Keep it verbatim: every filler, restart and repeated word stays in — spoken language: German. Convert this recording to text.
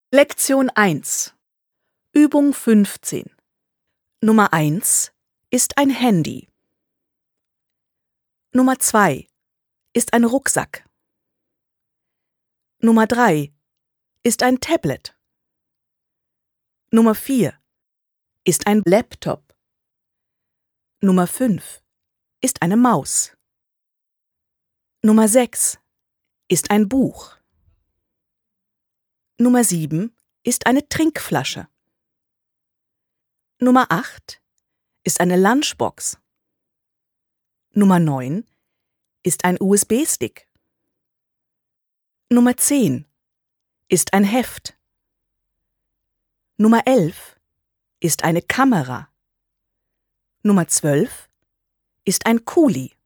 Lektion eins. Übung fünfzehn. Nummer eins ist ein Handy. Nummer zwei ist ein Rucksack. Nummer drei ist ein Tablet. Nummer vier ist ein Laptop. Nummer fünf ist eine Maus. Nummer sechs ist ein Buch. Nummer sieben ist eine Trinkflasche. Nummer acht ist eine Lunchbox. Nummer neun ist ein U S B-Stick. Nummer zehn ist ein Heft. Nummer elf ist eine Kamera. Nummer zwölf ist ein Kuli.